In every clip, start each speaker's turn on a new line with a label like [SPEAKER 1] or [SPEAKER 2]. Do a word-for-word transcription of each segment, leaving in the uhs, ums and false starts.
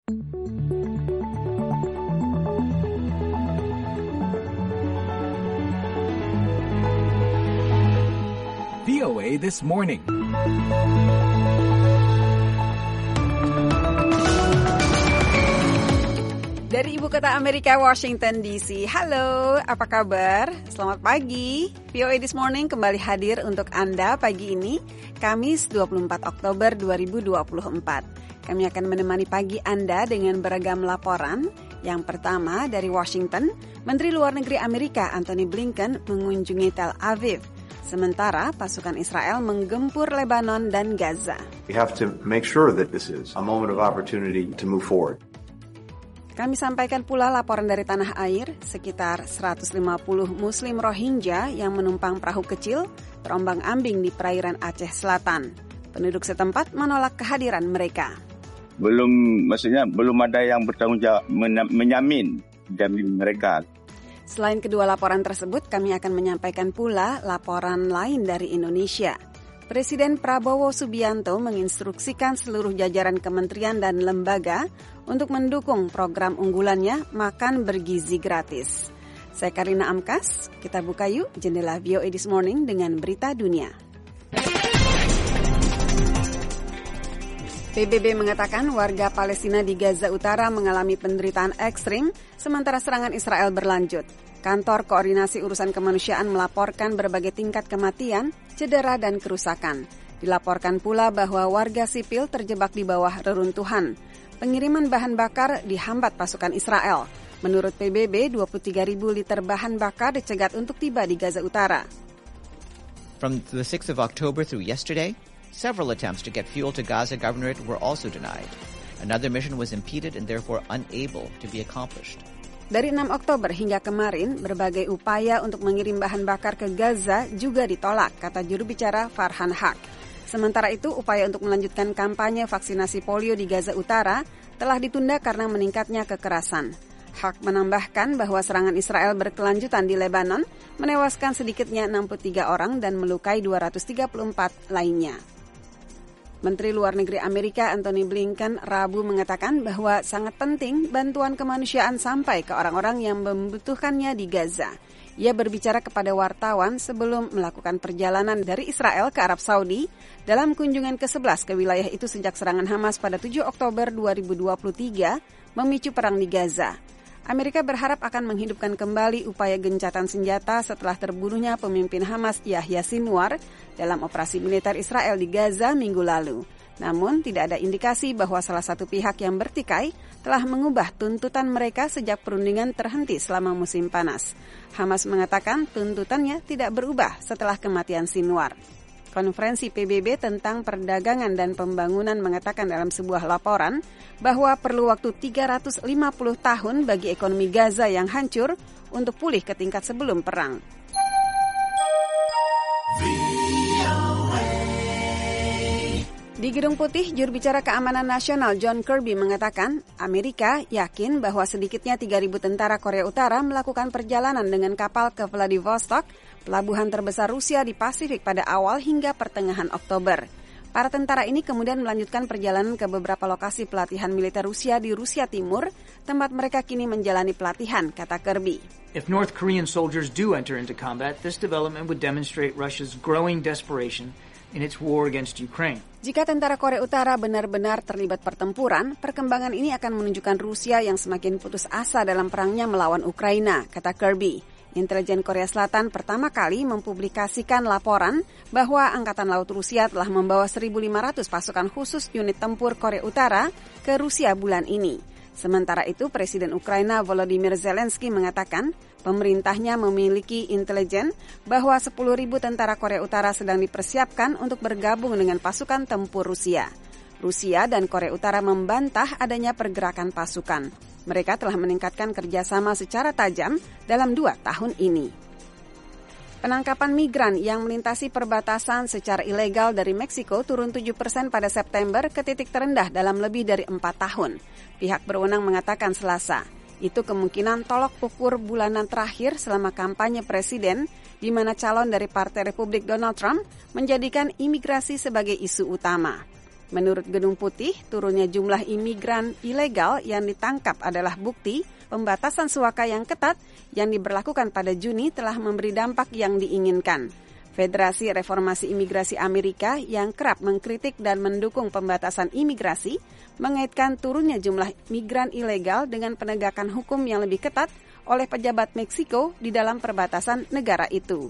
[SPEAKER 1] V O A This Morning.
[SPEAKER 2] Dari Ibu Kota Amerika, Washington D C. Halo, apa kabar? Selamat pagi. V O A This Morning kembali hadir untuk Anda pagi ini, Kamis dua puluh empat Oktober dua ribu dua puluh empat. Kami akan menemani pagi Anda dengan beragam laporan. Yang pertama dari Washington, Menteri Luar Negeri Amerika Antony Blinken mengunjungi Tel Aviv. Sementara pasukan Israel menggempur Lebanon dan Gaza.
[SPEAKER 3] We have to make sure that this is a moment of opportunity to move forward.
[SPEAKER 2] Kami sampaikan pula laporan dari tanah air, sekitar seratus lima puluh Muslim Rohingya yang menumpang perahu kecil terombang-ambing di perairan Aceh Selatan. Penduduk setempat menolak kehadiran mereka.
[SPEAKER 4] Belum, maksudnya belum ada yang bertanggung jawab menyamin jamin mereka.
[SPEAKER 2] Selain kedua laporan tersebut, kami akan menyampaikan pula laporan lain dari Indonesia. Presiden Prabowo Subianto menginstruksikan seluruh jajaran kementerian dan lembaga untuk mendukung program unggulannya Makan Bergizi Gratis. Saya Karina Amkas, kita buka yuk jendela V O A This Morning dengan berita dunia. P B B mengatakan warga Palestina di Gaza Utara mengalami penderitaan ekstrim sementara serangan Israel berlanjut. Kantor Koordinasi Urusan Kemanusiaan melaporkan berbagai tingkat kematian, cedera, dan kerusakan. Dilaporkan pula bahwa warga sipil terjebak di bawah reruntuhan. Pengiriman bahan bakar dihambat pasukan Israel. Menurut P B B, dua puluh tiga ribu liter bahan bakar dicegat untuk tiba di Gaza Utara.
[SPEAKER 5] From the sixth of October through yesterday, several attempts to get fuel to Gaza Governorate were also denied. Another mission was impeded and therefore unable to be accomplished.
[SPEAKER 2] Dari enam Oktober hingga kemarin, berbagai upaya untuk mengirim bahan bakar ke Gaza juga ditolak, kata juru bicara Farhan Haq. Sementara itu, upaya untuk melanjutkan kampanye vaksinasi polio di Gaza Utara telah ditunda karena meningkatnya kekerasan. Haq menambahkan bahwa serangan Israel berkelanjutan di Lebanon menewaskan sedikitnya enam puluh tiga orang dan melukai dua ratus tiga puluh empat lainnya. Menteri Luar Negeri Amerika Antony Blinken Rabu mengatakan bahwa sangat penting bantuan kemanusiaan sampai ke orang-orang yang membutuhkannya di Gaza. Ia berbicara kepada wartawan sebelum melakukan perjalanan dari Israel ke Arab Saudi dalam kunjungan ke sebelas ke wilayah itu sejak serangan Hamas pada tujuh Oktober dua ribu dua puluh tiga memicu perang di Gaza. Amerika berharap akan menghidupkan kembali upaya gencatan senjata setelah terbunuhnya pemimpin Hamas Yahya Sinwar dalam operasi militer Israel di Gaza minggu lalu. Namun, tidak ada indikasi bahwa salah satu pihak yang bertikai telah mengubah tuntutan mereka sejak perundingan terhenti selama musim panas. Hamas mengatakan tuntutannya tidak berubah setelah kematian Sinwar. Konferensi P B B tentang perdagangan dan pembangunan mengatakan dalam sebuah laporan bahwa perlu waktu tiga ratus lima puluh tahun bagi ekonomi Gaza yang hancur untuk pulih ke tingkat sebelum perang. Di Gedung Putih, juru bicara Keamanan Nasional John Kirby mengatakan Amerika yakin bahwa sedikitnya tiga ribu tentara Korea Utara melakukan perjalanan dengan kapal ke Vladivostok, pelabuhan terbesar Rusia di Pasifik pada awal hingga pertengahan Oktober. Para tentara ini kemudian melanjutkan perjalanan ke beberapa lokasi pelatihan militer Rusia di Rusia Timur, tempat mereka kini menjalani pelatihan, kata Kirby.
[SPEAKER 6] If North Korean soldiers do enter into combat, this development would demonstrate Russia's growing desperation in its war against Ukraine.
[SPEAKER 2] Jika tentara Korea Utara benar-benar terlibat pertempuran, perkembangan ini akan menunjukkan Rusia yang semakin putus asa dalam perangnya melawan Ukraina, kata Kirby. Intelijen Korea Selatan pertama kali mempublikasikan laporan bahwa Angkatan Laut Rusia telah membawa seribu lima ratus pasukan khusus unit tempur Korea Utara ke Rusia bulan ini. Sementara itu, Presiden Ukraina Volodymyr Zelensky mengatakan pemerintahnya memiliki intelijen bahwa sepuluh ribu tentara Korea Utara sedang dipersiapkan untuk bergabung dengan pasukan tempur Rusia. Rusia dan Korea Utara membantah adanya pergerakan pasukan. Mereka telah meningkatkan kerjasama secara tajam dalam dua tahun ini. Penangkapan migran yang melintasi perbatasan secara ilegal dari Meksiko turun tujuh persen pada September ke titik terendah dalam lebih dari empat tahun. Pihak berwenang mengatakan Selasa. Itu kemungkinan tolok ukur bulanan terakhir selama kampanye presiden, di mana calon dari Partai Republik Donald Trump menjadikan imigrasi sebagai isu utama. Menurut Gedung Putih, turunnya jumlah imigran ilegal yang ditangkap adalah bukti pembatasan suaka yang ketat yang diberlakukan pada Juni telah memberi dampak yang diinginkan. Federasi Reformasi Imigrasi Amerika yang kerap mengkritik dan mendukung pembatasan imigrasi mengaitkan turunnya jumlah migran ilegal dengan penegakan hukum yang lebih ketat oleh pejabat Meksiko di dalam perbatasan negara itu.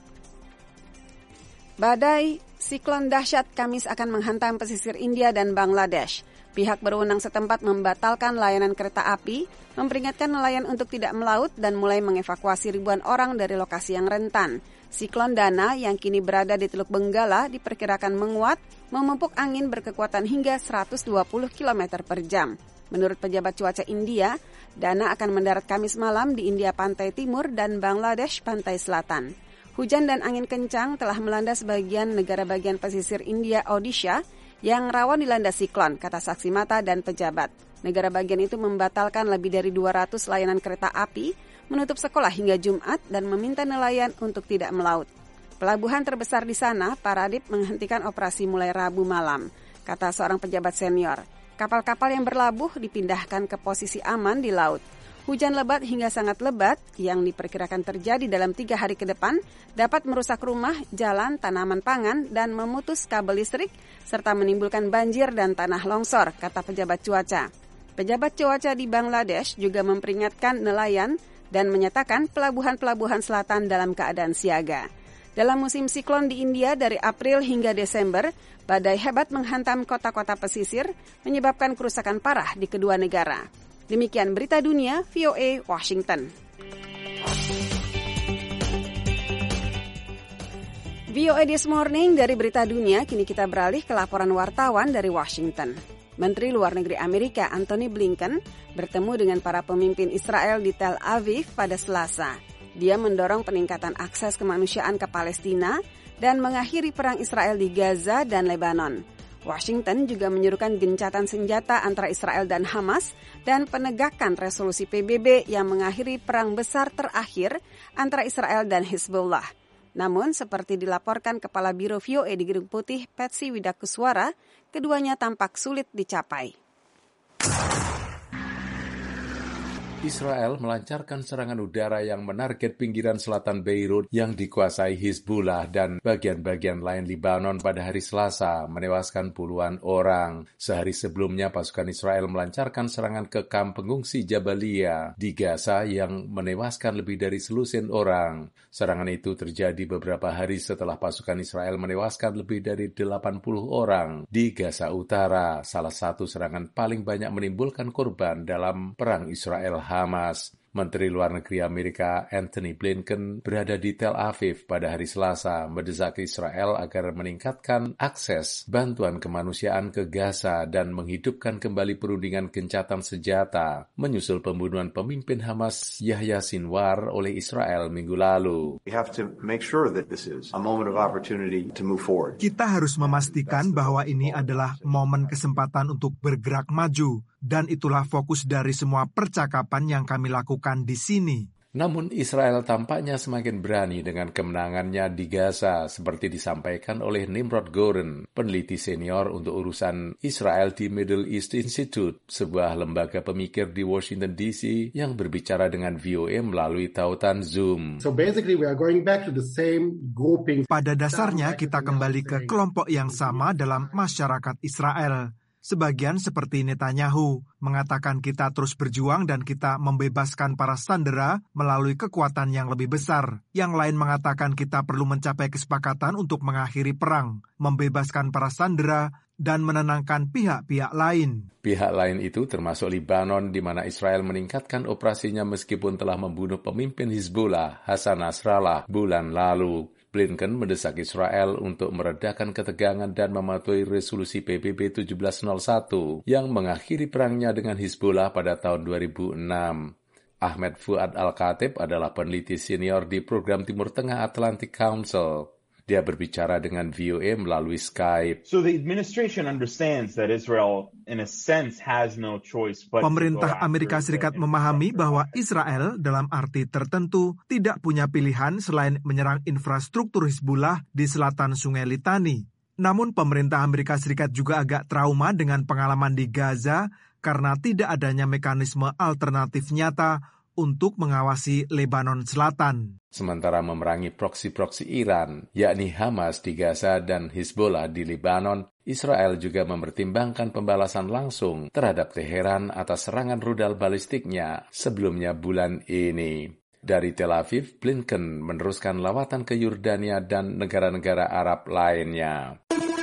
[SPEAKER 2] Badai siklon dahsyat Kamis akan menghantam pesisir India dan Bangladesh. Pihak berwenang setempat membatalkan layanan kereta api, memperingatkan nelayan untuk tidak melaut dan mulai mengevakuasi ribuan orang dari lokasi yang rentan. Siklon Dana yang kini berada di Teluk Benggala diperkirakan menguat, memupuk angin berkekuatan hingga seratus dua puluh kilometer per jam. Menurut pejabat cuaca India, Dana akan mendarat Kamis malam di India pantai timur dan Bangladesh pantai selatan. Hujan dan angin kencang telah melanda sebagian negara bagian pesisir India Odisha yang rawan dilanda siklon, kata saksi mata dan pejabat. Negara bagian itu membatalkan lebih dari dua ratus layanan kereta api, menutup sekolah hingga Jumat dan meminta nelayan untuk tidak melaut. Pelabuhan terbesar di sana, Paradip, menghentikan operasi mulai Rabu malam, kata seorang pejabat senior. Kapal-kapal yang berlabuh dipindahkan ke posisi aman di laut. Hujan lebat hingga sangat lebat yang diperkirakan terjadi dalam tiga hari ke depan dapat merusak rumah, jalan, tanaman pangan, dan memutus kabel listrik, serta menimbulkan banjir dan tanah longsor, kata pejabat cuaca. Pejabat cuaca di Bangladesh juga memperingatkan nelayan dan menyatakan pelabuhan-pelabuhan selatan dalam keadaan siaga. Dalam musim siklon di India dari April hingga Desember, badai hebat menghantam kota-kota pesisir, menyebabkan kerusakan parah di kedua negara. Demikian berita dunia V O A Washington. V O A This Morning dari berita dunia, kini kita beralih ke laporan wartawan dari Washington. Menteri Luar Negeri Amerika Antony Blinken bertemu dengan para pemimpin Israel di Tel Aviv pada Selasa. Dia mendorong peningkatan akses kemanusiaan ke Palestina dan mengakhiri perang Israel di Gaza dan Lebanon. Washington juga menyuruhkan gencatan senjata antara Israel dan Hamas dan penegakan resolusi P B B yang mengakhiri perang besar terakhir antara Israel dan Hizbullah. Namun, seperti dilaporkan Kepala Biro V O A di Gedung Putih, Patsy Widakuswara, keduanya tampak sulit dicapai.
[SPEAKER 7] Israel melancarkan serangan udara yang menarget pinggiran selatan Beirut yang dikuasai Hizbullah dan bagian-bagian lain Libanon pada hari Selasa, menewaskan puluhan orang. Sehari sebelumnya, pasukan Israel melancarkan serangan ke kamp pengungsi Jabalia di Gaza yang menewaskan lebih dari selusin orang. Serangan itu terjadi beberapa hari setelah pasukan Israel menewaskan lebih dari delapan puluh orang di Gaza Utara, salah satu serangan paling banyak menimbulkan korban dalam perang Israel Hamas. Menteri Luar Negeri Amerika Antony Blinken berada di Tel Aviv pada hari Selasa, mendesak Israel agar meningkatkan akses bantuan kemanusiaan ke Gaza dan menghidupkan kembali perundingan gencatan senjata, menyusul pembunuhan pemimpin Hamas Yahya Sinwar oleh Israel minggu lalu.
[SPEAKER 3] We have to make sure that this is a moment of opportunity to move forward.
[SPEAKER 8] Kita harus memastikan bahwa ini adalah momen kesempatan untuk bergerak maju. Dan itulah fokus dari semua percakapan yang kami lakukan di sini.
[SPEAKER 7] Namun Israel tampaknya semakin berani dengan kemenangannya di Gaza, seperti disampaikan oleh Nimrod Goren, peneliti senior untuk urusan Israel di Middle East Institute, sebuah lembaga pemikir di Washington D C yang berbicara dengan V O A melalui tautan Zoom.
[SPEAKER 9] So basically we are going back to the same grouping.
[SPEAKER 8] Pada dasarnya kita kembali ke kelompok yang sama dalam masyarakat Israel. Sebagian seperti Netanyahu mengatakan kita terus berjuang dan kita membebaskan para sandera melalui kekuatan yang lebih besar. Yang lain mengatakan kita perlu mencapai kesepakatan untuk mengakhiri perang, membebaskan para sandera, dan menenangkan pihak-pihak lain.
[SPEAKER 7] Pihak lain itu termasuk Libanon, di mana Israel meningkatkan operasinya meskipun telah membunuh pemimpin Hizbullah, Hassan Nasrallah, bulan lalu. Blinken mendesak Israel untuk meredakan ketegangan dan mematuhi resolusi P B B tujuh belas nol satu yang mengakhiri perangnya dengan Hizbullah pada tahun dua ribu enam. Ahmed Fuad Al-Khatib adalah peneliti senior di program Timur Tengah Atlantic Council. Dia berbicara dengan V O A melalui Skype.
[SPEAKER 10] So the administration understands that Israel, in a sense, has no choice but
[SPEAKER 8] Pemerintah Amerika Serikat memahami bahwa Israel dalam arti tertentu tidak punya pilihan selain menyerang infrastruktur Hizbullah di selatan Sungai Litani. Namun pemerintah Amerika Serikat juga agak trauma dengan pengalaman di Gaza karena tidak adanya mekanisme alternatif nyata untuk mengawasi Lebanon Selatan.
[SPEAKER 7] Sementara memerangi proksi-proksi Iran, yakni Hamas di Gaza dan Hizbollah di Lebanon, Israel juga mempertimbangkan pembalasan langsung terhadap Teheran atas serangan rudal balistiknya sebelumnya bulan ini. Dari Tel Aviv, Blinken meneruskan lawatan ke Yordania dan negara-negara Arab lainnya.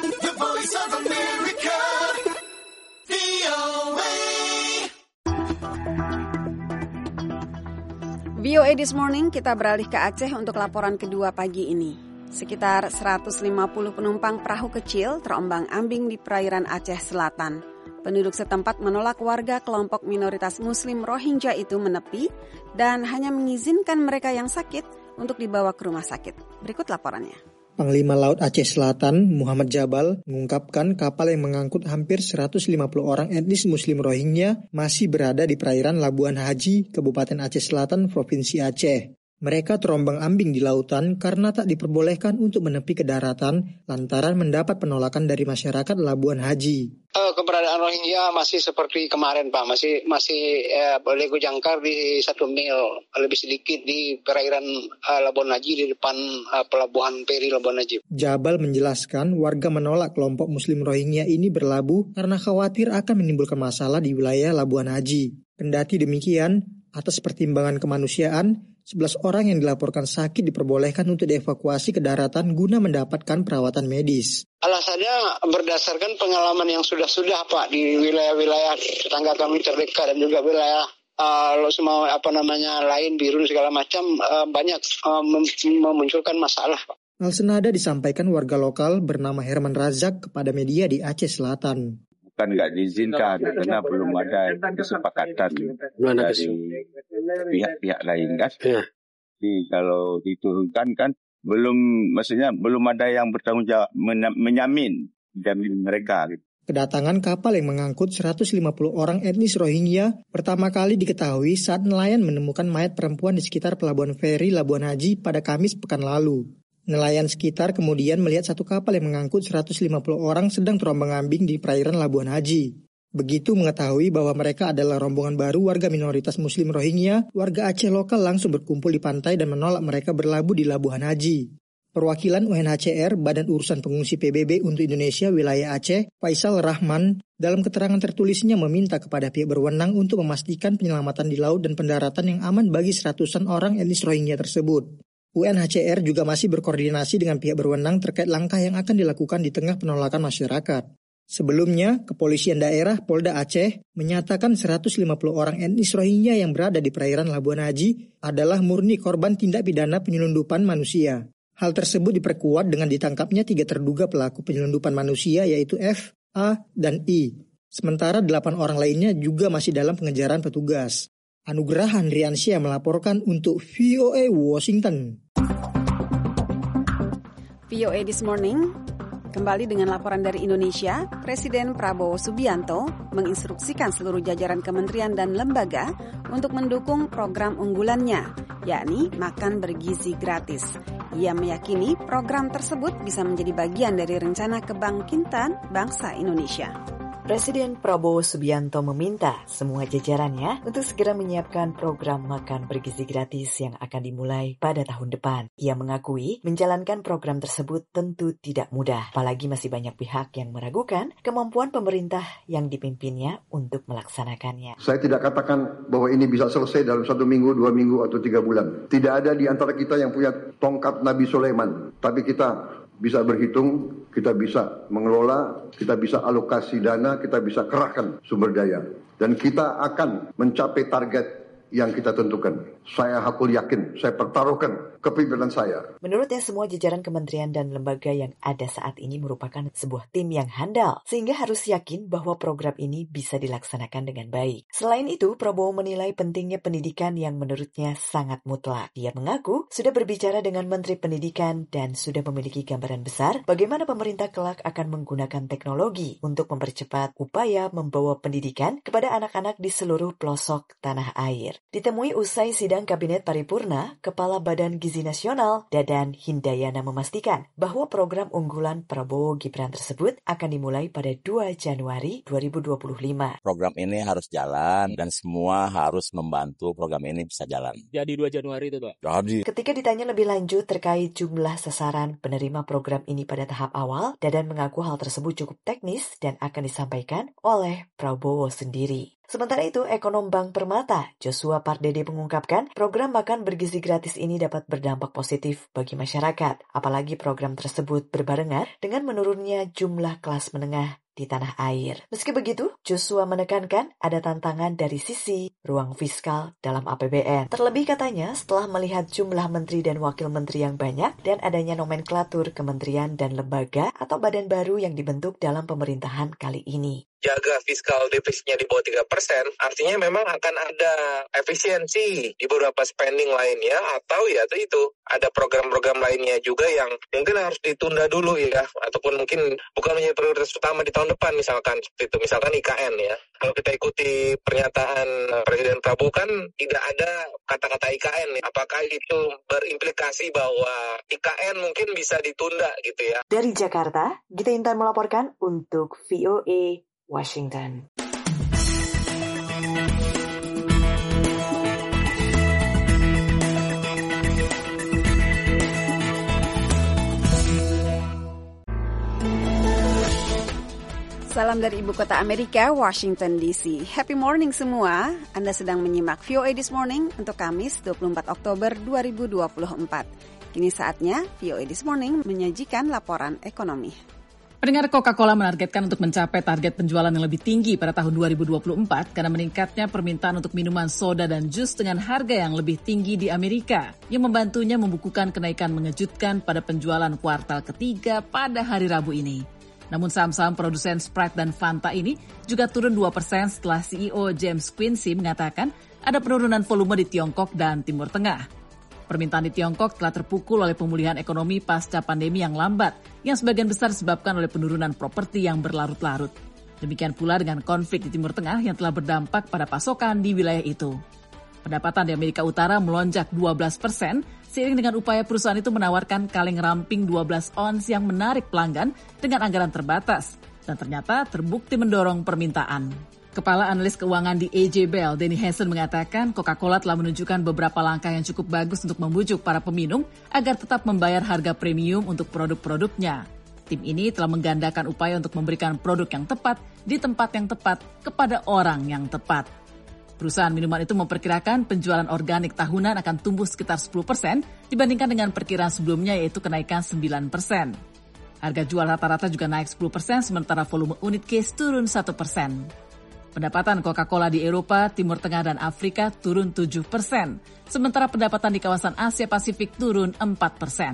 [SPEAKER 2] V O A This Morning, kita beralih ke Aceh untuk laporan kedua pagi ini. Sekitar seratus lima puluh penumpang perahu kecil terombang-ambing di perairan Aceh Selatan. Penduduk setempat menolak warga kelompok minoritas Muslim Rohingya itu menepi dan hanya mengizinkan mereka yang sakit untuk dibawa ke rumah sakit. Berikut laporannya.
[SPEAKER 11] Panglima Laut Aceh Selatan, Muhammad Jabal, mengungkapkan kapal yang mengangkut hampir seratus lima puluh orang etnis Muslim Rohingya masih berada di perairan Labuan Haji, Kabupaten Aceh Selatan, Provinsi Aceh. Mereka terombang-ambing di lautan karena tak diperbolehkan untuk menepi ke daratan lantaran mendapat penolakan dari masyarakat Labuan Haji.
[SPEAKER 12] Uh, keberadaan Rohingya masih seperti kemarin, Pak. Masih masih uh, boleh jangkar di satu mil lebih sedikit di perairan uh, Labuan Haji di depan uh, pelabuhan Peri Labuan Haji.
[SPEAKER 11] Jabal menjelaskan warga menolak kelompok Muslim Rohingya ini berlabuh karena khawatir akan menimbulkan masalah di wilayah Labuan Haji. Kendati demikian, atas pertimbangan kemanusiaan, sebelas orang yang dilaporkan sakit diperbolehkan untuk dievakuasi ke daratan guna mendapatkan perawatan medis.
[SPEAKER 12] Alasannya berdasarkan pengalaman yang sudah-sudah, Pak, di wilayah-wilayah tetangga kami terdekat dan juga wilayah uh, semua apa namanya lain biru segala macam uh, banyak uh, mem- memunculkan masalah, Pak.
[SPEAKER 11] Hal senada disampaikan warga lokal bernama Herman Razak kepada media di Aceh Selatan.
[SPEAKER 4] Kan nggak diizinkan karena belum ada kesepakatan dari pihak-pihak lain kan. Ya. Jadi kalau diturunkan kan belum, maksudnya belum ada yang bertanggung jawab menyamin jamin mereka.
[SPEAKER 11] Kedatangan kapal yang mengangkut seratus lima puluh orang etnis Rohingya pertama kali diketahui saat nelayan menemukan mayat perempuan di sekitar pelabuhan feri Labuan Haji pada Kamis pekan lalu. Nelayan sekitar kemudian melihat satu kapal yang mengangkut seratus lima puluh orang sedang terombang-ambing di perairan Labuan Haji. Begitu mengetahui bahwa mereka adalah rombongan baru warga minoritas Muslim Rohingya, warga Aceh lokal langsung berkumpul di pantai dan menolak mereka berlabuh di Labuan Haji. Perwakilan U N H C R, Badan Urusan Pengungsi P B B untuk Indonesia Wilayah Aceh, Faisal Rahman, dalam keterangan tertulisnya meminta kepada pihak berwenang untuk memastikan penyelamatan di laut dan pendaratan yang aman bagi seratusan orang etnis Rohingya tersebut. U N H C R juga masih berkoordinasi dengan pihak berwenang terkait langkah yang akan dilakukan di tengah penolakan masyarakat. Sebelumnya, Kepolisian Daerah Polda Aceh menyatakan seratus lima puluh orang etnis Rohingya yang berada di perairan Labuan Haji adalah murni korban tindak pidana penyelundupan manusia. Hal tersebut diperkuat dengan ditangkapnya tiga terduga pelaku penyelundupan manusia yaitu F, A, dan I. Sementara delapan orang lainnya juga masih dalam pengejaran petugas. Anugerah Handriansyah melaporkan untuk V O A Washington.
[SPEAKER 2] V O A This Morning kembali dengan laporan dari Indonesia. Presiden Prabowo Subianto menginstruksikan seluruh jajaran kementerian dan lembaga untuk mendukung program unggulannya, yakni makan bergizi gratis. Ia meyakini program tersebut bisa menjadi bagian dari rencana kebangkitan bangsa Indonesia.
[SPEAKER 13] Presiden Prabowo Subianto meminta semua jajarannya untuk segera menyiapkan program makan bergizi gratis yang akan dimulai pada tahun depan. Ia mengakui menjalankan program tersebut tentu tidak mudah, apalagi masih banyak pihak yang meragukan kemampuan pemerintah yang dipimpinnya untuk melaksanakannya.
[SPEAKER 14] Saya tidak katakan bahwa ini bisa selesai dalam satu minggu, dua minggu, atau tiga bulan. Tidak ada di antara kita yang punya tongkat Nabi Sulaiman, tapi kita bisa berhitung, kita bisa mengelola, kita bisa alokasi dana, kita bisa kerahkan sumber daya. Dan kita akan mencapai target yang kita tentukan. Saya hakul yakin, saya pertaruhkan kepemimpinan saya.
[SPEAKER 13] Menurutnya semua jajaran kementerian dan lembaga yang ada saat ini merupakan sebuah tim yang handal, sehingga harus yakin bahwa program ini bisa dilaksanakan dengan baik. Selain itu, Prabowo menilai pentingnya pendidikan yang menurutnya sangat mutlak. Dia mengaku sudah berbicara dengan Menteri Pendidikan dan sudah memiliki gambaran besar bagaimana pemerintah kelak akan menggunakan teknologi untuk mempercepat upaya membawa pendidikan kepada anak-anak di seluruh pelosok tanah air. Ditemui usai sidang Kabinet Paripurna, Kepala Badan Gizi Gizi Nasional, Dadan Hindayana memastikan bahwa program unggulan Prabowo Gibran tersebut akan dimulai pada dua Januari dua ribu dua puluh lima.
[SPEAKER 15] Program ini harus jalan dan semua harus membantu program ini bisa jalan.
[SPEAKER 16] Jadi dua Januari itu, Pak?
[SPEAKER 15] Jadi.
[SPEAKER 13] Ketika ditanya lebih lanjut terkait jumlah sasaran penerima program ini pada tahap awal, Dadan mengaku hal tersebut cukup teknis dan akan disampaikan oleh Prabowo sendiri. Sementara itu, ekonom Bank Permata, Joshua Pardede mengungkapkan program makan bergizi gratis ini dapat berdampak positif bagi masyarakat, apalagi program tersebut berbarengan dengan menurunnya jumlah kelas menengah di tanah air. Meski begitu, Joshua menekankan ada tantangan dari sisi ruang fiskal dalam A P B N. Terlebih katanya setelah melihat jumlah menteri dan wakil menteri yang banyak dan adanya nomenklatur kementerian dan lembaga atau badan baru yang dibentuk dalam pemerintahan kali ini.
[SPEAKER 17] Jaga fiskal defisitnya di bawah tiga persen, artinya memang akan ada efisiensi di beberapa spending lainnya, atau ya itu ada program-program lainnya juga yang mungkin harus ditunda dulu ya, ataupun mungkin bukan menjadi prioritas utama di tahun depan, misalkan seperti itu, misalkan I K N ya. Kalau kita ikuti pernyataan Presiden Prabowo kan tidak ada kata-kata I K N, ya. Apakah itu berimplikasi bahwa I K N mungkin bisa ditunda gitu ya?
[SPEAKER 13] Dari Jakarta, Gita Intan melaporkan untuk V O A Washington.
[SPEAKER 2] Salam dari Ibu Kota Amerika, Washington D C. Happy morning semua. Anda sedang menyimak V O A This Morning untuk Kamis dua puluh empat Oktober dua ribu dua puluh empat. Kini saatnya V O A This Morning menyajikan laporan ekonomi.
[SPEAKER 18] Pendengar, Coca-Cola menargetkan untuk mencapai target penjualan yang lebih tinggi pada tahun dua ribu dua puluh empat karena meningkatnya permintaan untuk minuman soda dan jus dengan harga yang lebih tinggi di Amerika, yang membantunya membukukan kenaikan mengejutkan pada penjualan kuartal ketiga pada hari Rabu ini. Namun saham-saham produsen Sprite dan Fanta ini juga turun dua persen setelah C E O James Quincey mengatakan ada penurunan volume di Tiongkok dan Timur Tengah. Permintaan di Tiongkok telah terpukul oleh pemulihan ekonomi pasca pandemi yang lambat, yang sebagian besar disebabkan oleh penurunan properti yang berlarut-larut. Demikian pula dengan konflik di Timur Tengah yang telah berdampak pada pasokan di wilayah itu. Pendapatan di Amerika Utara melonjak dua belas persen, seiring dengan upaya perusahaan itu menawarkan kaleng ramping dua belas ons yang menarik pelanggan dengan anggaran terbatas, dan ternyata terbukti mendorong permintaan. Kepala Analis Keuangan di A J Bell, Danny Hansen mengatakan Coca-Cola telah menunjukkan beberapa langkah yang cukup bagus untuk membujuk para peminum agar tetap membayar harga premium untuk produk-produknya. Tim ini telah menggandakan upaya untuk memberikan produk yang tepat di tempat yang tepat kepada orang yang tepat. Perusahaan minuman itu memperkirakan penjualan organik tahunan akan tumbuh sekitar sepuluh persen dibandingkan dengan perkiraan sebelumnya, yaitu kenaikan sembilan persen. Harga jual rata-rata juga naik sepuluh persen, sementara volume unit case turun satu persen. Pendapatan Coca-Cola di Eropa, Timur Tengah, dan Afrika turun tujuh persen, sementara pendapatan di kawasan Asia Pasifik turun empat persen.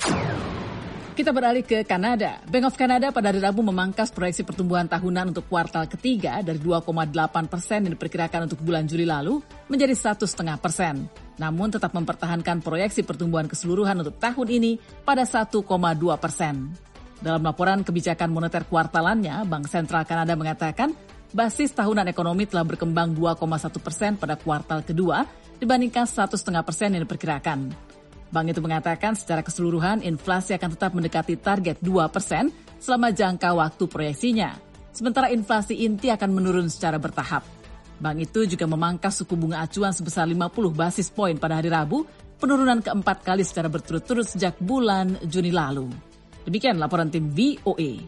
[SPEAKER 18] Kita beralih ke Kanada. Bank of Canada pada hari Rabu memangkas proyeksi pertumbuhan tahunan untuk kuartal ketiga dari dua koma delapan persen yang diperkirakan untuk bulan Juli lalu menjadi satu koma lima persen. Namun tetap mempertahankan proyeksi pertumbuhan keseluruhan untuk tahun ini pada satu koma dua persen. Dalam laporan kebijakan moneter kuartalannya, Bank Sentral Kanada mengatakan basis tahunan ekonomi telah berkembang dua koma satu persen pada kuartal kedua dibandingkan satu koma lima persen yang diperkirakan. Bank itu mengatakan secara keseluruhan inflasi akan tetap mendekati target dua persen selama jangka waktu proyeksinya. Sementara inflasi inti akan menurun secara bertahap. Bank itu juga memangkas suku bunga acuan sebesar lima puluh basis poin pada hari Rabu, penurunan keempat kali secara berturut-turut sejak bulan Juni lalu. Demikian laporan tim V O A.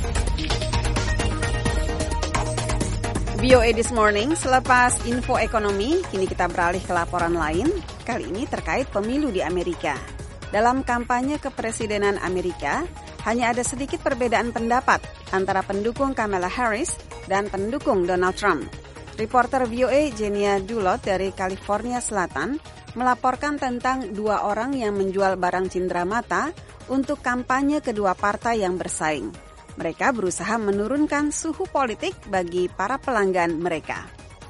[SPEAKER 2] V O A This Morning, selepas info ekonomi, kini kita beralih ke laporan lain, kali ini terkait pemilu di Amerika. Dalam kampanye kepresidenan Amerika, hanya ada sedikit perbedaan pendapat antara pendukung Kamala Harris dan pendukung Donald Trump. Reporter V O A Jenia Dulot dari California Selatan melaporkan tentang dua orang yang menjual barang cenderamata untuk kampanye kedua partai yang bersaing. Mereka berusaha menurunkan suhu politik bagi para pelanggan mereka.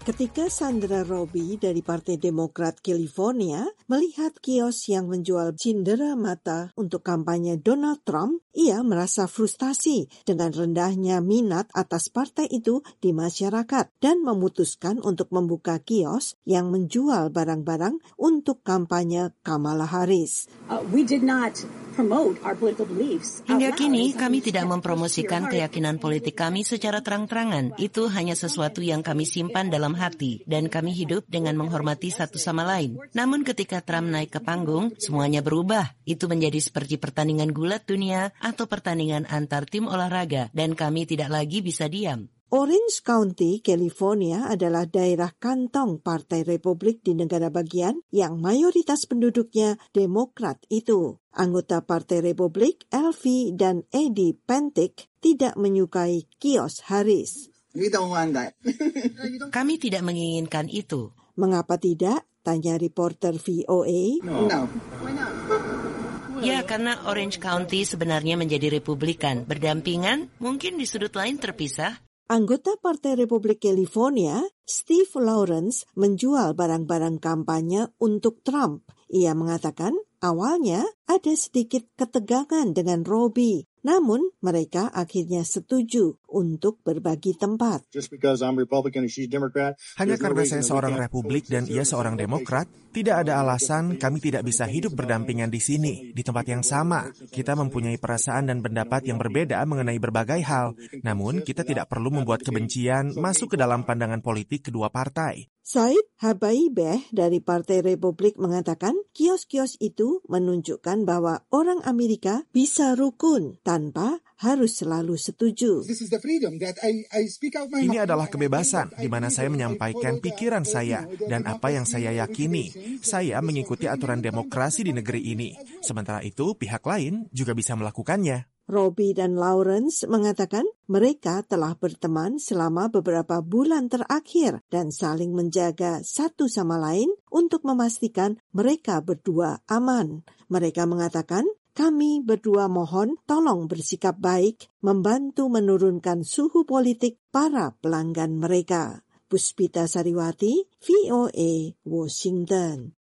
[SPEAKER 16] Ketika Sandra Roby dari Partai Demokrat California melihat kios yang menjual cindera mata untuk kampanye Donald Trump, ia merasa frustasi dengan rendahnya minat atas partai itu di masyarakat dan memutuskan untuk membuka kios yang menjual barang-barang untuk kampanye Kamala Harris.
[SPEAKER 19] Uh, we did not promote our political beliefs.
[SPEAKER 20] Hingga kini kami tidak mempromosikan keyakinan politik kami secara terang-terangan. Itu hanya sesuatu yang kami simpan dalam hati dan kami hidup dengan menghormati satu sama lain. Namun ketika Trump naik ke panggung, semuanya berubah. Itu menjadi seperti pertandingan gulat dunia atau pertandingan antar tim olahraga dan kami tidak lagi bisa diam.
[SPEAKER 16] Orange County, California adalah daerah kantong Partai Republik di negara bagian yang mayoritas penduduknya Demokrat itu. Anggota Partai Republik, Elvi dan Eddie Pentic, tidak menyukai kios Harris.
[SPEAKER 20] We don't want that. Kami tidak menginginkan itu.
[SPEAKER 16] Mengapa tidak? Tanya reporter V O A.
[SPEAKER 20] No. no. Ya, karena Orange County sebenarnya menjadi Republikan. Berdampingan, mungkin di sudut lain terpisah.
[SPEAKER 16] Anggota Partai Republik California, Steve Lawrence, menjual barang-barang kampanye untuk Trump. Ia mengatakan awalnya ada sedikit ketegangan dengan Roby. Namun, mereka akhirnya setuju untuk berbagi tempat.
[SPEAKER 21] Hanya karena saya seorang Republik dan ia seorang Demokrat, tidak ada alasan kami tidak bisa hidup berdampingan di sini, di tempat yang sama. Kita mempunyai perasaan dan pendapat yang berbeda mengenai berbagai hal. Namun, kita tidak perlu membuat kebencian masuk ke dalam pandangan politik kedua partai.
[SPEAKER 16] Said Habaibeh dari Partai Republik mengatakan kios-kios itu menunjukkan bahwa orang Amerika bisa rukun tanpa harus selalu setuju.
[SPEAKER 21] Ini adalah kebebasan di mana saya menyampaikan pikiran saya dan apa yang saya yakini. Saya mengikuti aturan demokrasi di negeri ini. Sementara itu, pihak lain juga bisa melakukannya.
[SPEAKER 16] Roby dan Lawrence mengatakan mereka telah berteman selama beberapa bulan terakhir dan saling menjaga satu sama lain untuk memastikan mereka berdua aman. Mereka mengatakan, kami berdua mohon tolong bersikap baik, membantu menurunkan suhu politik para pelanggan mereka. Puspita Sariwati, V O A, Washington.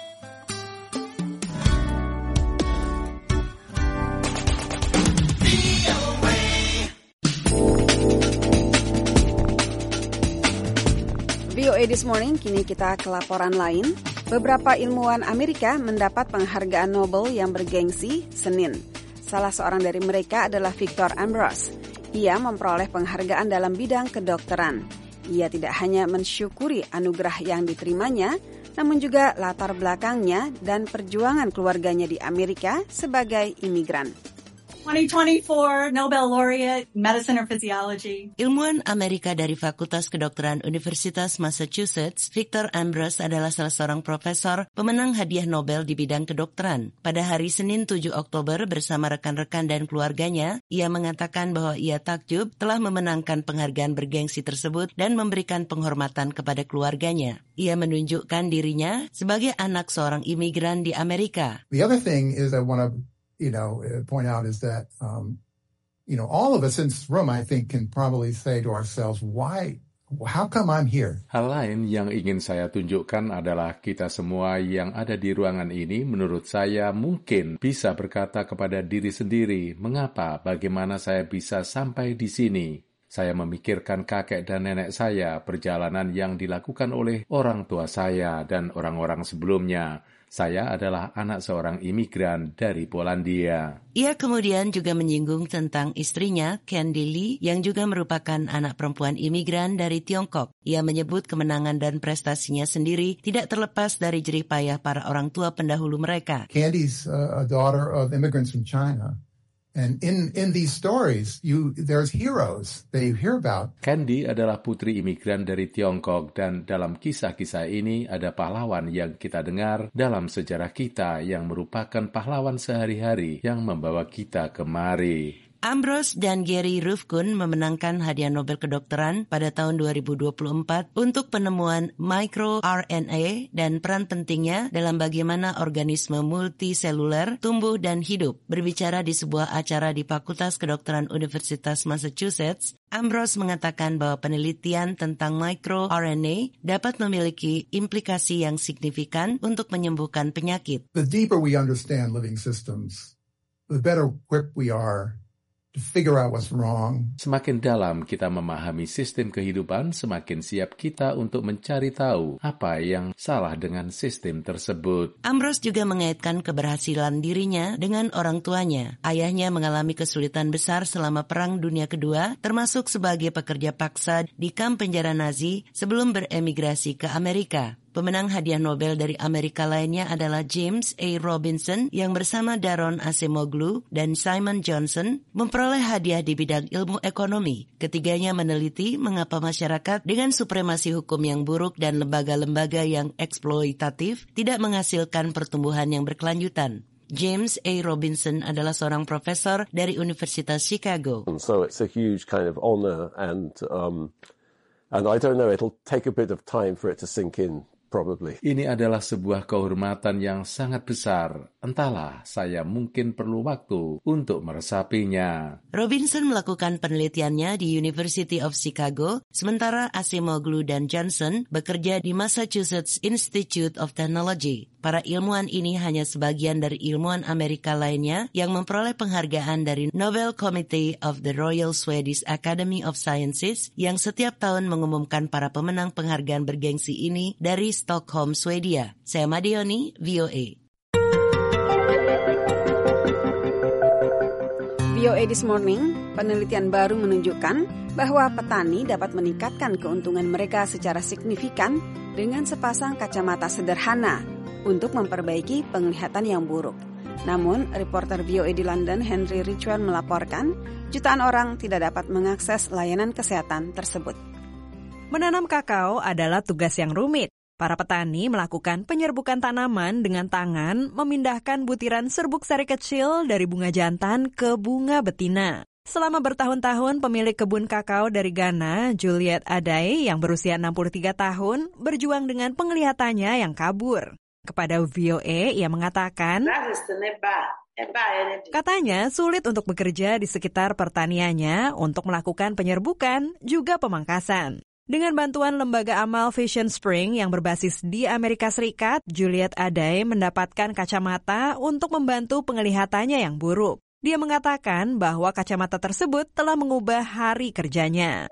[SPEAKER 2] V O A This Morning, kini kita ke laporan lain. Beberapa ilmuwan Amerika mendapat penghargaan Nobel yang bergengsi Senin. Salah seorang dari mereka adalah Victor Ambros. Ia memperoleh penghargaan dalam bidang kedokteran. Ia tidak hanya mensyukuri anugerah yang diterimanya, namun juga latar belakangnya dan perjuangan keluarganya di Amerika sebagai imigran.
[SPEAKER 22] twenty twenty-four Nobel Laureate Medicine or Physiology.
[SPEAKER 20] Ilmuwan Amerika dari Fakultas Kedokteran Universitas Massachusetts, Victor Ambros adalah salah seorang profesor pemenang hadiah Nobel di bidang kedokteran. Pada hari Senin tujuh Oktober bersama rekan-rekan dan keluarganya, ia mengatakan bahwa ia takjub telah memenangkan penghargaan bergengsi tersebut dan memberikan penghormatan kepada keluarganya. Ia menunjukkan dirinya sebagai anak seorang imigran di Amerika.
[SPEAKER 23] The other thing is I want to you know, point out is that, um, you know, all of us in this room, I think, can probably say to ourselves, why, how come I'm here?
[SPEAKER 7] Hal lain yang ingin saya tunjukkan adalah kita semua yang ada di ruangan ini, menurut saya mungkin bisa berkata kepada diri sendiri, mengapa, bagaimana saya bisa sampai di sini? Saya memikirkan kakek dan nenek saya, perjalanan yang dilakukan oleh orang tua saya dan orang-orang sebelumnya. Saya adalah anak seorang imigran dari Polandia.
[SPEAKER 20] Ia kemudian juga menyinggung tentang istrinya, Candy Lee, yang juga merupakan anak perempuan imigran dari Tiongkok. Ia menyebut kemenangan dan prestasinya sendiri tidak terlepas dari jerih payah para orang tua pendahulu mereka.
[SPEAKER 23] Candy's uh, a daughter of immigrants from China. And in in these stories, you there's heroes that you hear about.
[SPEAKER 7] Candy adalah putri imigran dari Tiongkok dan dalam kisah-kisah ini ada pahlawan yang kita dengar dalam sejarah kita yang merupakan pahlawan sehari-hari yang membawa kita kemari.
[SPEAKER 20] Ambrose dan Gary Ruvkun memenangkan hadiah Nobel Kedokteran pada tahun dua ribu dua puluh empat untuk penemuan microR N A dan peran pentingnya dalam bagaimana organisme multiseluler tumbuh dan hidup. Berbicara di sebuah acara di Fakultas Kedokteran Universitas Massachusetts, Ambrose mengatakan bahwa penelitian tentang microR N A dapat memiliki implikasi yang signifikan untuk menyembuhkan penyakit.
[SPEAKER 23] The deeper we understand living systems, the better equipped we are to figure out what's wrong.
[SPEAKER 7] Semakin dalam kita memahami sistem kehidupan, semakin siap kita untuk mencari tahu apa yang salah dengan sistem tersebut.
[SPEAKER 20] Ambrose juga mengaitkan keberhasilan dirinya dengan orang tuanya. Ayahnya mengalami kesulitan besar selama Perang Dunia Kedua, termasuk sebagai pekerja paksa di kamp penjara Nazi sebelum beremigrasi ke Amerika. Pemenang hadiah Nobel dari Amerika lainnya adalah James A. Robinson yang bersama Daron Acemoglu dan Simon Johnson memperoleh hadiah di bidang ilmu ekonomi. Ketiganya meneliti mengapa masyarakat dengan supremasi hukum yang buruk dan lembaga-lembaga yang eksploitatif tidak menghasilkan pertumbuhan yang berkelanjutan. James A. Robinson adalah seorang profesor dari Universitas Chicago.
[SPEAKER 1] And so it's a huge kind of honor and um, and I don't know, it'll take a bit of time for it to sink in. Probably.
[SPEAKER 7] Ini adalah sebuah kehormatan yang sangat besar. Entahlah, saya mungkin perlu waktu untuk meresapinya.
[SPEAKER 20] Robinson melakukan penelitiannya di University of Chicago, sementara Acemoglu dan Johnson bekerja di Massachusetts Institute of Technology. Para ilmuwan ini hanya sebagian dari ilmuwan Amerika lainnya yang memperoleh penghargaan dari Nobel Committee of the Royal Swedish Academy of Sciences yang setiap tahun mengumumkan para pemenang penghargaan bergengsi ini dari Stockholm, Swedia. Saya Madioni, V O A.
[SPEAKER 2] V O A This Morning, penelitian baru menunjukkan bahwa petani dapat meningkatkan keuntungan mereka secara signifikan dengan sepasang kacamata sederhana untuk memperbaiki penglihatan yang buruk. Namun, reporter V O A di London, Henry Ridgwell melaporkan, jutaan orang tidak dapat mengakses layanan kesehatan tersebut.
[SPEAKER 5] Menanam kakao adalah tugas yang rumit. Para petani melakukan penyerbukan tanaman dengan tangan, memindahkan butiran serbuk sari kecil dari bunga jantan ke bunga betina. Selama bertahun-tahun, pemilik kebun kakao dari Ghana, Juliet Adai, yang berusia enam puluh tiga tahun, berjuang dengan penglihatannya yang kabur. Kepada V O A, ia mengatakan, katanya sulit untuk bekerja di sekitar pertaniannya untuk melakukan penyerbukan, juga pemangkasan. Dengan bantuan lembaga amal Vision Spring yang berbasis di Amerika Serikat, Juliet Adai mendapatkan kacamata untuk membantu penglihatannya yang buruk. Dia mengatakan bahwa kacamata tersebut telah mengubah hari kerjanya.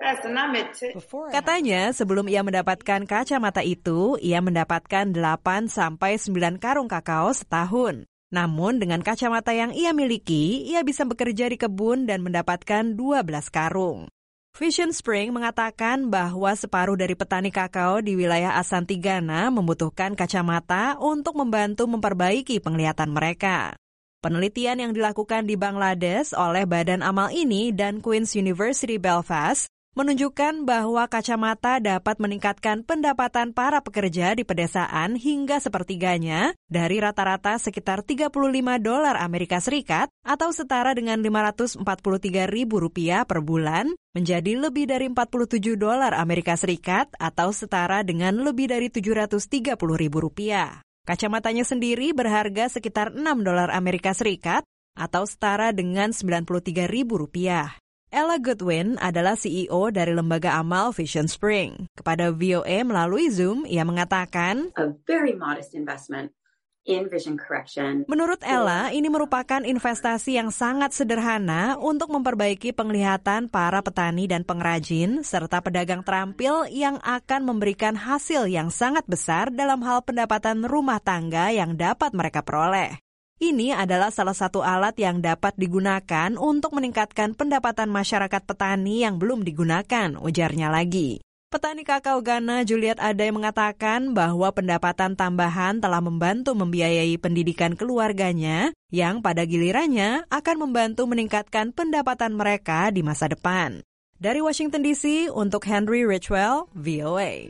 [SPEAKER 5] Katanya, sebelum ia mendapatkan kacamata itu, ia mendapatkan delapan sampai sembilan karung kakao setahun. Namun, dengan kacamata yang ia miliki, ia bisa bekerja di kebun dan mendapatkan dua belas karung. Vision Spring mengatakan bahwa separuh dari petani kakao di wilayah Ashanti, Ghana membutuhkan kacamata untuk membantu memperbaiki penglihatan mereka. Penelitian yang dilakukan di Bangladesh oleh Badan Amal ini dan Queen's University Belfast menunjukkan bahwa kacamata dapat meningkatkan pendapatan para pekerja di pedesaan hingga sepertiganya dari rata-rata sekitar tiga puluh lima dolar Amerika Serikat atau setara dengan lima ratus empat puluh tiga ribu rupiah per bulan menjadi lebih dari empat puluh tujuh dolar Amerika Serikat atau setara dengan lebih dari tujuh ratus tiga puluh ribu rupiah. Kacamatanya sendiri berharga sekitar enam dolar Amerika Serikat atau setara dengan sembilan puluh tiga ribu rupiah. Ella Goodwin adalah C E O dari lembaga amal Vision Spring. Kepada V O A melalui Zoom, ia mengatakan,
[SPEAKER 6] a very modest investment in vision correction.
[SPEAKER 5] Menurut Ella, ini merupakan investasi yang sangat sederhana untuk memperbaiki penglihatan para petani dan pengrajin, serta pedagang terampil yang akan memberikan hasil yang sangat besar dalam hal pendapatan rumah tangga yang dapat mereka peroleh. Ini adalah salah satu alat yang dapat digunakan untuk meningkatkan pendapatan masyarakat petani yang belum digunakan, ujarnya lagi. Petani kakao Ghana Juliet Adai mengatakan bahwa pendapatan tambahan telah membantu membiayai pendidikan keluarganya yang pada gilirannya akan membantu meningkatkan pendapatan mereka di masa depan. Dari Washington D C, untuk Henry Ridgwell, V O A.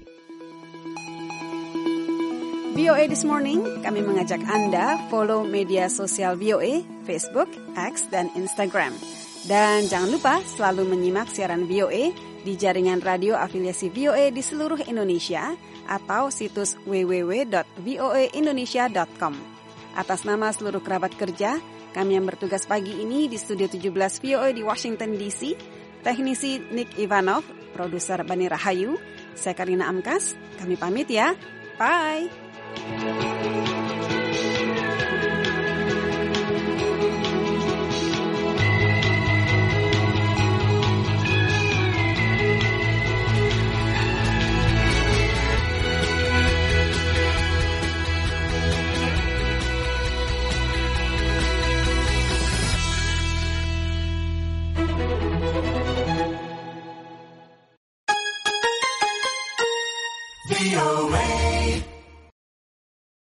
[SPEAKER 2] V O A This Morning, kami mengajak Anda follow media sosial V O A, Facebook, X, dan Instagram. Dan jangan lupa selalu menyimak siaran V O A di jaringan radio afiliasi V O A di seluruh Indonesia atau situs w w w dot v o a indonesia dot com. Atas nama seluruh kerabat kerja, kami yang bertugas pagi ini di Studio tujuh belas V O A di Washington D C, teknisi Nick Ivanov, produser Bani Rahayu, saya Karina Amkas, kami pamit ya. Bye!
[SPEAKER 3] V O A